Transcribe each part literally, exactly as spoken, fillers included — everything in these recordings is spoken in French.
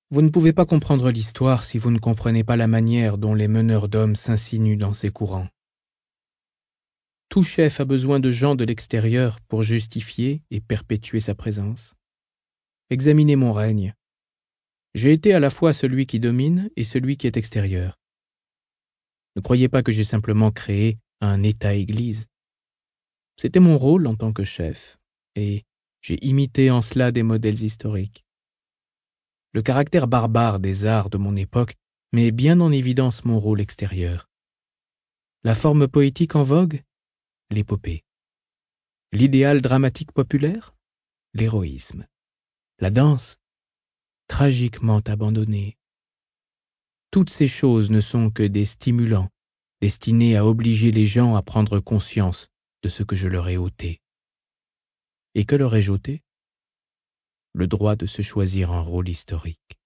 Vous ne pouvez pas comprendre l'histoire si vous ne comprenez pas la manière dont les meneurs d'hommes s'insinuent dans ces courants. Tout chef a besoin de gens de l'extérieur pour justifier et perpétuer sa présence. Examinez mon règne. J'ai été à la fois celui qui domine et celui qui est extérieur. Ne croyez pas que j'ai simplement créé un État-Église. C'était mon rôle en tant que chef, et j'ai imité en cela des modèles historiques. Le caractère barbare des arts de mon époque met bien en évidence mon rôle extérieur. La forme poétique en vogue, l'épopée. L'idéal dramatique populaire, l'héroïsme. La danse, tragiquement abandonnée. Toutes ces choses ne sont que des stimulants, destinés à obliger les gens à prendre conscience de ce que je leur ai ôté. Et que leur ai-je ôté ? Le droit de se choisir un rôle historique.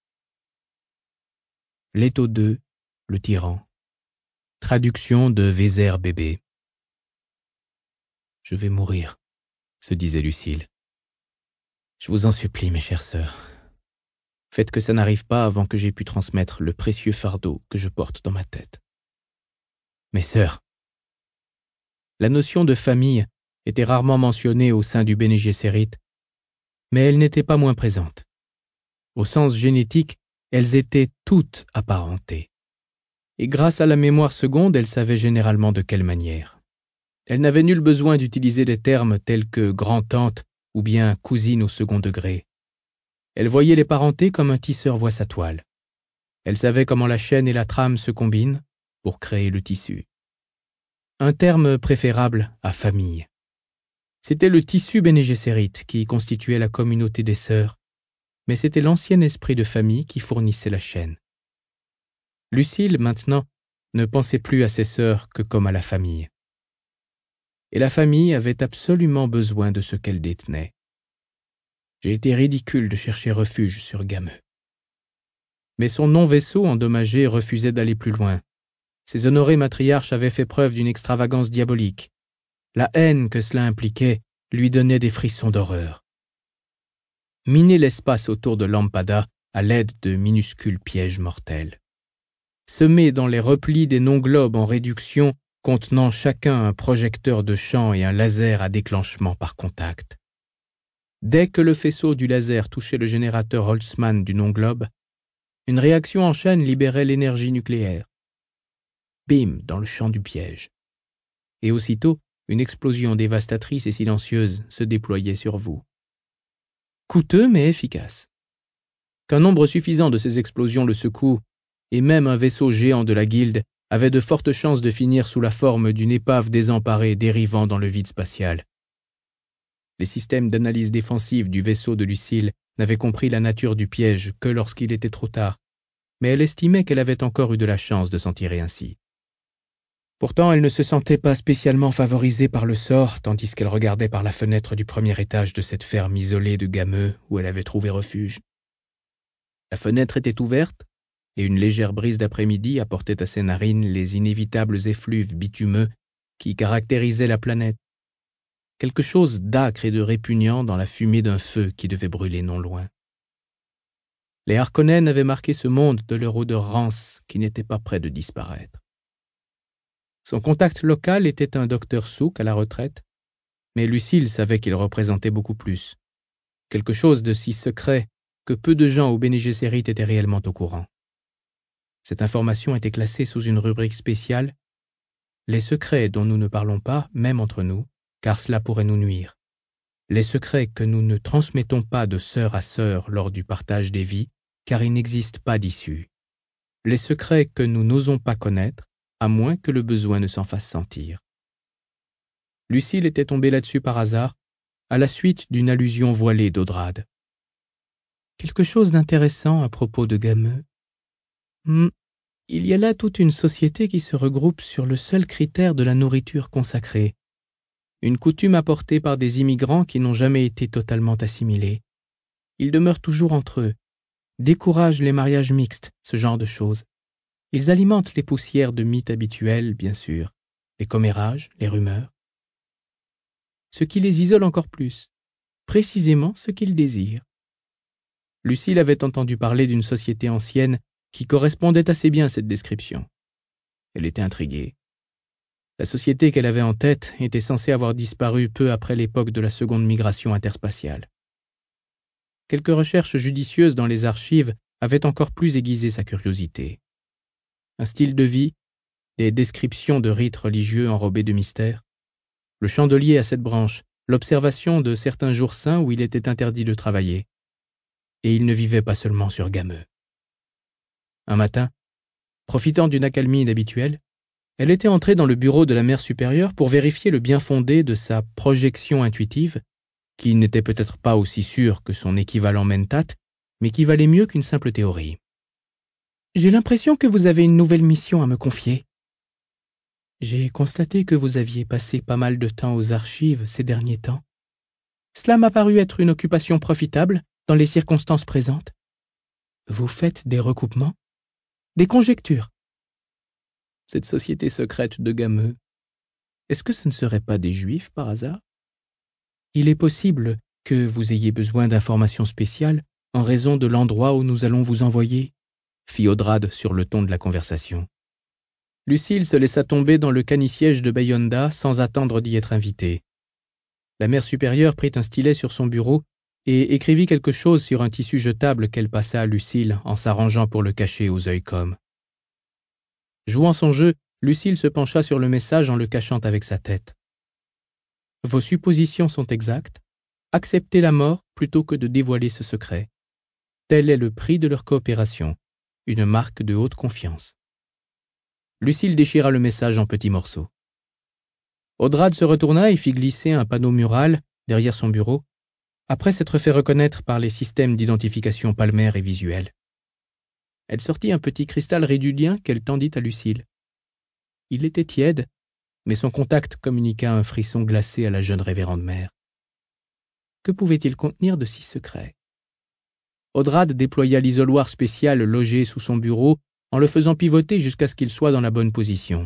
Leto deux, le tyran. Traduction de Vézère Bébé. Je vais mourir, se disait Lucile. Je vous en supplie, mes chères sœurs. Faites que ça n'arrive pas avant que j'aie pu transmettre le précieux fardeau que je porte dans ma tête. Mes sœurs. La notion de famille était rarement mentionnée au sein du Bene Gesserit, mais elle n'était pas moins présente. Au sens génétique, elles étaient toutes apparentées. Et grâce à la mémoire seconde, elles savaient généralement de quelle manière. Elles n'avaient nul besoin d'utiliser des termes tels que grand-tante ou bien cousine au second degré. Elles voyaient les parentés comme un tisseur voit sa toile. Elles savaient comment la chaîne et la trame se combinent pour créer le tissu. Un terme préférable à famille. C'était le tissu Bene Gesserit qui constituait la communauté des sœurs, mais c'était l'ancien esprit de famille qui fournissait la chaîne. Lucile, maintenant, ne pensait plus à ses sœurs que comme à la famille. Et la famille avait absolument besoin de ce qu'elle détenait. J'ai été ridicule de chercher refuge sur Gameux. Mais son non-vaisseau endommagé refusait d'aller plus loin. Ses honorés matriarches avaient fait preuve d'une extravagance diabolique. La haine que cela impliquait lui donnait des frissons d'horreur. Miner l'espace autour de Lampada à l'aide de minuscules pièges mortels. Semer dans les replis des non-globes en réduction contenant chacun un projecteur de champ et un laser à déclenchement par contact. Dès que le faisceau du laser touchait le générateur Holtzmann du non-globe, une réaction en chaîne libérait l'énergie nucléaire. Bim, dans le champ du piège. Et aussitôt, une explosion dévastatrice et silencieuse se déployait sur vous. Coûteux mais efficace. Qu'un nombre suffisant de ces explosions le secoue, et même un vaisseau géant de la Guilde avait de fortes chances de finir sous la forme d'une épave désemparée dérivant dans le vide spatial. Les systèmes d'analyse défensive du vaisseau de Lucile n'avaient compris la nature du piège que lorsqu'il était trop tard, mais elle estimait qu'elle avait encore eu de la chance de s'en tirer ainsi. Pourtant, elle ne se sentait pas spécialement favorisée par le sort, tandis qu'elle regardait par la fenêtre du premier étage de cette ferme isolée de Gameux où elle avait trouvé refuge. La fenêtre était ouverte, et une légère brise d'après-midi apportait à ses narines les inévitables effluves bitumeux qui caractérisaient la planète. Quelque chose d'âcre et de répugnant dans la fumée d'un feu qui devait brûler non loin. Les Harkonnen avaient marqué ce monde de leur odeur rance qui n'était pas près de disparaître. Son contact local était un docteur Souk à la retraite, mais Lucile savait qu'il représentait beaucoup plus. Quelque chose de si secret que peu de gens au Bene Gesserit étaient réellement au courant. Cette information était classée sous une rubrique spéciale « Les secrets dont nous ne parlons pas, même entre nous, car cela pourrait nous nuire. Les secrets que nous ne transmettons pas de sœur à sœur lors du partage des vies, car il n'existe pas d'issue. Les secrets que nous n'osons pas connaître, à moins que le besoin ne s'en fasse sentir. » Lucile était tombée là-dessus par hasard, à la suite d'une allusion voilée d'Audrade. Quelque chose d'intéressant à propos de Gameux. Hmm. Il y a là toute une société qui se regroupe sur le seul critère de la nourriture consacrée. Une coutume apportée par des immigrants qui n'ont jamais été totalement assimilés. Ils demeurent toujours entre eux, découragent les mariages mixtes, ce genre de choses. Ils alimentent les poussières de mythes habituels, bien sûr, les commérages, les rumeurs. Ce qui les isole encore plus, précisément ce qu'ils désirent. Lucile avait entendu parler d'une société ancienne qui correspondait assez bien à cette description. Elle était intriguée. La société qu'elle avait en tête était censée avoir disparu peu après l'époque de la seconde migration interspatiale. Quelques recherches judicieuses dans les archives avaient encore plus aiguisé sa curiosité. Un style de vie, des descriptions de rites religieux enrobés de mystère, le chandelier à sept branches, l'observation de certains jours saints où il était interdit de travailler. Et il ne vivait pas seulement sur Gameux. Un matin, profitant d'une accalmie inhabituelle, elle était entrée dans le bureau de la mère supérieure pour vérifier le bien-fondé de sa projection intuitive, qui n'était peut-être pas aussi sûre que son équivalent mentat, mais qui valait mieux qu'une simple théorie. « J'ai l'impression que vous avez une nouvelle mission à me confier. J'ai constaté que vous aviez passé pas mal de temps aux archives ces derniers temps. Cela m'a paru être une occupation profitable dans les circonstances présentes. Vous faites des recoupements, des conjectures. Cette société secrète de Gameux, est-ce que ce ne serait pas des Juifs par hasard? Il est possible que vous ayez besoin d'informations spéciales en raison de l'endroit où nous allons vous envoyer, fit Audrade sur le ton de la conversation. Lucile se laissa tomber dans le canisiège de Bayonda sans attendre d'y être invitée. La mère supérieure prit un stylet sur son bureau et écrivit quelque chose sur un tissu jetable qu'elle passa à Lucile en s'arrangeant pour le cacher aux œils comme. Jouant son jeu, Lucile se pencha sur le message en le cachant avec sa tête. « Vos suppositions sont exactes. Acceptez la mort plutôt que de dévoiler ce secret. Tel est le prix de leur coopération, une marque de haute confiance. » Lucile déchira le message en petits morceaux. Audrade se retourna et fit glisser un panneau mural derrière son bureau, après s'être fait reconnaître par les systèmes d'identification palmaire et visuelle. Elle sortit un petit cristal rédulien qu'elle tendit à Lucile. Il était tiède, mais son contact communiqua un frisson glacé à la jeune révérende mère. Que pouvait-il contenir de si secret? Audrade déploya l'isoloir spécial logé sous son bureau en le faisant pivoter jusqu'à ce qu'il soit dans la bonne position.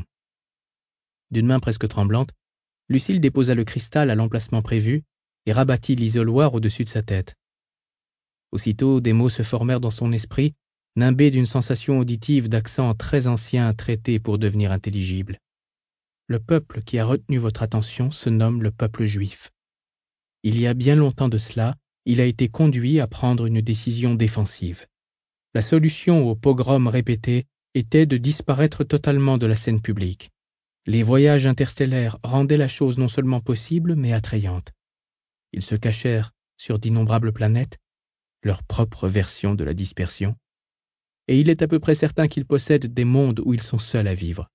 D'une main presque tremblante, Lucile déposa le cristal à l'emplacement prévu et rabattit l'isoloir au-dessus de sa tête. Aussitôt, des mots se formèrent dans son esprit, nimbés d'une sensation auditive d'accent très ancien traité pour devenir intelligible. Le peuple qui a retenu votre attention se nomme le peuple juif. Il y a bien longtemps de cela, il a été conduit à prendre une décision défensive. La solution aux pogroms répétés était de disparaître totalement de la scène publique. Les voyages interstellaires rendaient la chose non seulement possible, mais attrayante. Ils se cachèrent sur d'innombrables planètes, leur propre version de la dispersion, et il est à peu près certain qu'ils possèdent des mondes où ils sont seuls à vivre.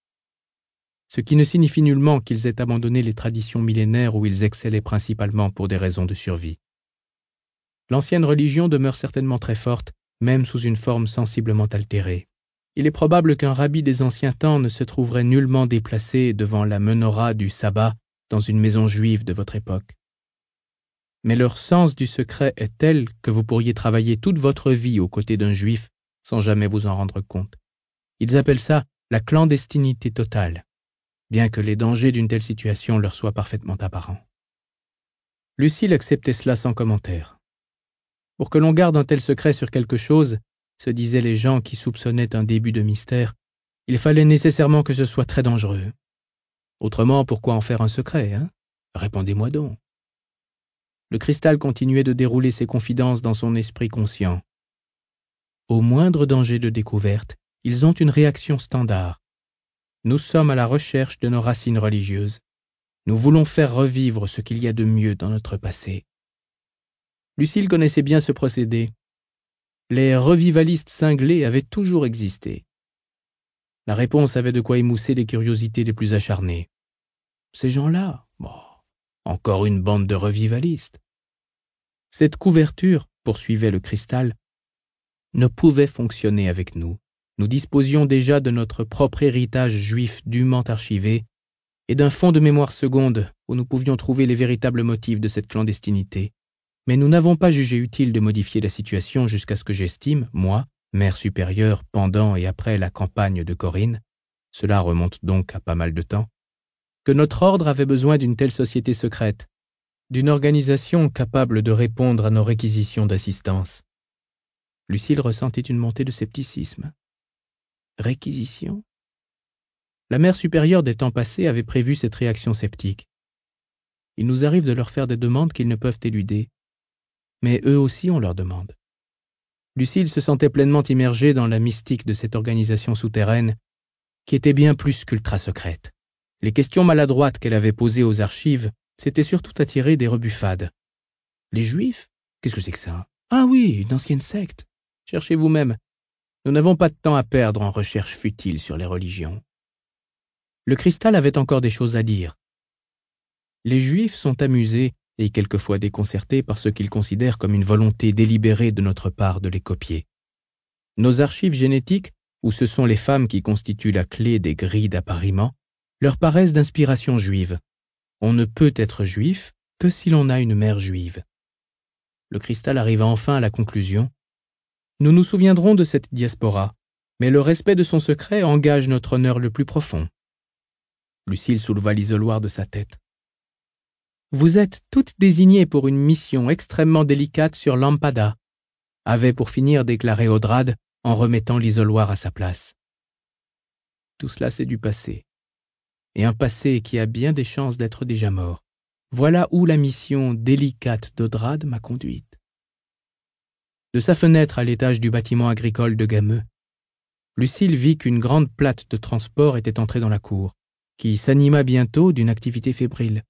Ce qui ne signifie nullement qu'ils aient abandonné les traditions millénaires où ils excellaient principalement pour des raisons de survie. L'ancienne religion demeure certainement très forte, même sous une forme sensiblement altérée. Il est probable qu'un rabbi des anciens temps ne se trouverait nullement déplacé devant la menorah du sabbat dans une maison juive de votre époque. Mais leur sens du secret est tel que vous pourriez travailler toute votre vie aux côtés d'un juif sans jamais vous en rendre compte. Ils appellent ça la clandestinité totale, bien que les dangers d'une telle situation leur soient parfaitement apparents. Lucile acceptait cela sans commentaire. Pour que l'on garde un tel secret sur quelque chose, se disaient les gens qui soupçonnaient un début de mystère, il fallait nécessairement que ce soit très dangereux. Autrement, pourquoi en faire un secret, hein? Répondez-moi donc. Le cristal continuait de dérouler ses confidences dans son esprit conscient. Au moindre danger de découverte, ils ont une réaction standard. Nous sommes à la recherche de nos racines religieuses. Nous voulons faire revivre ce qu'il y a de mieux dans notre passé. Lucile connaissait bien ce procédé. Les revivalistes cinglés avaient toujours existé. La réponse avait de quoi émousser les curiosités les plus acharnées. Ces gens-là, bon, encore une bande de revivalistes. Cette couverture, poursuivait le cristal, ne pouvait fonctionner avec nous. Nous disposions déjà de notre propre héritage juif dûment archivé et d'un fonds de mémoire seconde où nous pouvions trouver les véritables motifs de cette clandestinité. Mais nous n'avons pas jugé utile de modifier la situation jusqu'à ce que j'estime, moi, mère supérieure pendant et après la campagne de Corinne, cela remonte donc à pas mal de temps, que notre ordre avait besoin d'une telle société secrète, d'une organisation capable de répondre à nos réquisitions d'assistance. Lucile ressentit une montée de scepticisme. Réquisition? La mère supérieure des temps passés avait prévu cette réaction sceptique. Il nous arrive de leur faire des demandes qu'ils ne peuvent éluder, mais eux aussi ont leurs demandes. Lucile se sentait pleinement immergée dans la mystique de cette organisation souterraine qui était bien plus qu'ultra secrète. Les questions maladroites qu'elle avait posées aux archives s'étaient surtout attirées des rebuffades. Les Juifs? Qu'est-ce que c'est que ça? Ah oui, une ancienne secte. Cherchez vous-même. Nous n'avons pas de temps à perdre en recherches futiles sur les religions. Le cristal avait encore des choses à dire. Les Juifs sont amusés et quelquefois déconcertés par ce qu'ils considèrent comme une volonté délibérée de notre part de les copier. Nos archives génétiques, où ce sont les femmes qui constituent la clé des grilles d'appariement, leur paraissent d'inspiration juive. On ne peut être juif que si l'on a une mère juive. Le cristal arriva enfin à la conclusion. Nous nous souviendrons de cette diaspora, mais le respect de son secret engage notre honneur le plus profond. Lucile souleva l'isoloir de sa tête. Vous êtes toutes désignées pour une mission extrêmement délicate sur Lampada, avait pour finir déclaré Audrade en remettant l'isoloir à sa place. Tout cela c'est du passé, et un passé qui a bien des chances d'être déjà mort. Voilà où la mission délicate d'Audrade m'a conduite. De sa fenêtre à l'étage du bâtiment agricole de Gameux, Lucile vit qu'une grande plate de transport était entrée dans la cour, qui s'anima bientôt d'une activité fébrile.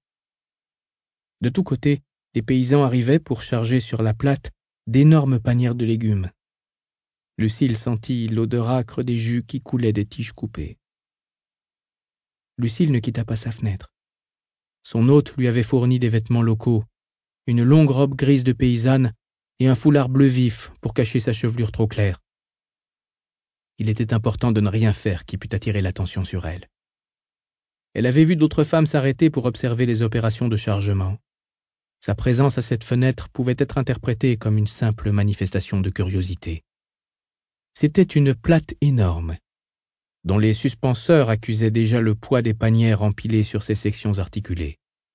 De tous côtés, des paysans arrivaient pour charger sur la plate d'énormes panières de légumes. Lucile sentit l'odeur âcre des jus qui coulaient des tiges coupées. Lucile ne quitta pas sa fenêtre. Son hôte lui avait fourni des vêtements locaux, une longue robe grise de paysanne et un foulard bleu vif pour cacher sa chevelure trop claire. Il était important de ne rien faire qui pût attirer l'attention sur elle. Elle avait vu d'autres femmes s'arrêter pour observer les opérations de chargement. Sa présence à cette fenêtre pouvait être interprétée comme une simple manifestation de curiosité. C'était une plate énorme, dont les suspenseurs accusaient déjà le poids des panières empilées sur ses sections articulées.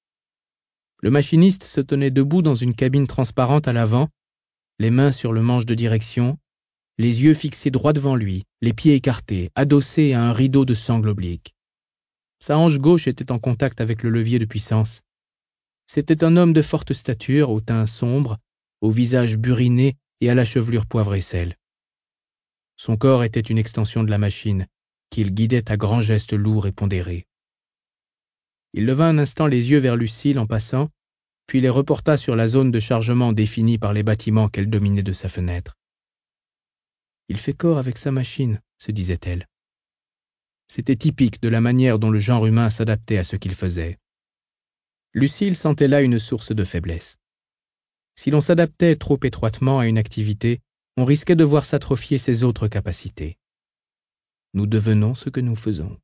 Le machiniste se tenait debout dans une cabine transparente à l'avant, les mains sur le manche de direction, les yeux fixés droit devant lui, les pieds écartés, adossés à un rideau de sangle oblique. Sa hanche gauche était en contact avec le levier de puissance. C'était un homme de forte stature, au teint sombre, au visage buriné et à la chevelure poivre et sel. Son corps était une extension de la machine, qu'il guidait à grands gestes lourds et pondérés. Il leva un instant les yeux vers Lucile en passant, puis les reporta sur la zone de chargement définie par les bâtiments qu'elle dominait de sa fenêtre. « Il fait corps avec sa machine », se disait-elle. C'était typique de la manière dont le genre humain s'adaptait à ce qu'il faisait. Lucile sentait là une source de faiblesse. Si l'on s'adaptait trop étroitement à une activité, on risquait de voir s'atrophier ses autres capacités. Nous devenons ce que nous faisons.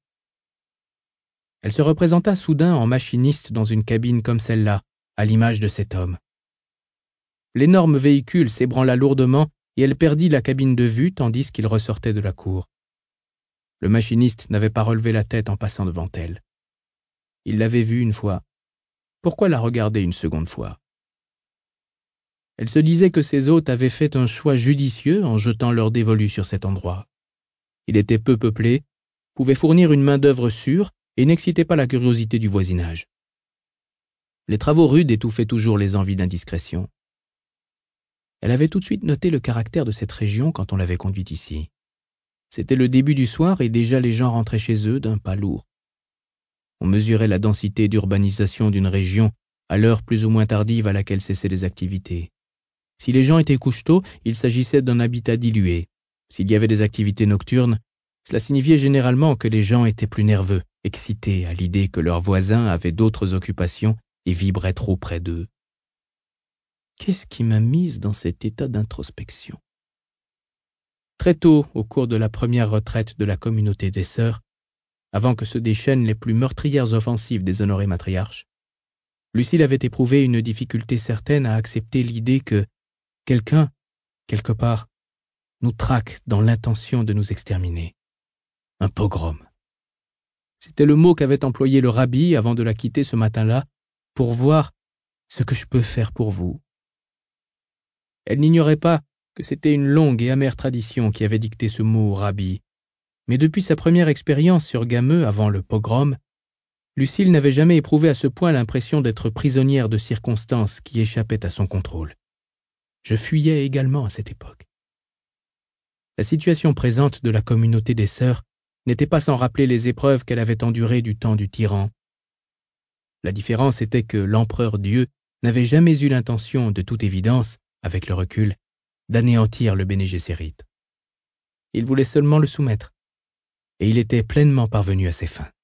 Elle se représenta soudain en machiniste dans une cabine comme celle-là, à l'image de cet homme. L'énorme véhicule s'ébranla lourdement et elle perdit la cabine de vue tandis qu'il ressortait de la cour. Le machiniste n'avait pas relevé la tête en passant devant elle. Il l'avait vue une fois. Pourquoi la regarder une seconde fois? Elle se disait que ses hôtes avaient fait un choix judicieux en jetant leur dévolu sur cet endroit. Il était peu peuplé, pouvait fournir une main-d'œuvre sûre et n'excitait pas la curiosité du voisinage. Les travaux rudes étouffaient toujours les envies d'indiscrétion. Elle avait tout de suite noté le caractère de cette région quand on l'avait conduite ici. C'était le début du soir et déjà les gens rentraient chez eux d'un pas lourd. On mesurait la densité d'urbanisation d'une région à l'heure plus ou moins tardive à laquelle cessaient les activités. Si les gens étaient couche-tôt, il s'agissait d'un habitat dilué. S'il y avait des activités nocturnes, cela signifiait généralement que les gens étaient plus nerveux, excités à l'idée que leurs voisins avaient d'autres occupations et vibraient trop près d'eux. Qu'est-ce qui m'a mise dans cet état d'introspection? Très tôt, au cours de la première retraite de la communauté des sœurs, avant que se déchaînent les plus meurtrières offensives des honorés matriarches, Lucile avait éprouvé une difficulté certaine à accepter l'idée que quelqu'un, quelque part, nous traque dans l'intention de nous exterminer. Un pogrom. C'était le mot qu'avait employé le rabbi avant de la quitter ce matin-là pour voir ce que je peux faire pour vous. Elle n'ignorait pas que c'était une longue et amère tradition qui avait dicté ce mot rabbi, mais depuis sa première expérience sur Gameux avant le pogrom, Lucile n'avait jamais éprouvé à ce point l'impression d'être prisonnière de circonstances qui échappaient à son contrôle. Je fuyais également à cette époque. La situation présente de la communauté des sœurs n'était pas sans rappeler les épreuves qu'elle avait endurées du temps du tyran. La différence était que l'empereur Dieu n'avait jamais eu l'intention, de toute évidence, avec le recul, d'anéantir le Béné Gesserit. Il voulait seulement le soumettre, et il était pleinement parvenu à ses fins.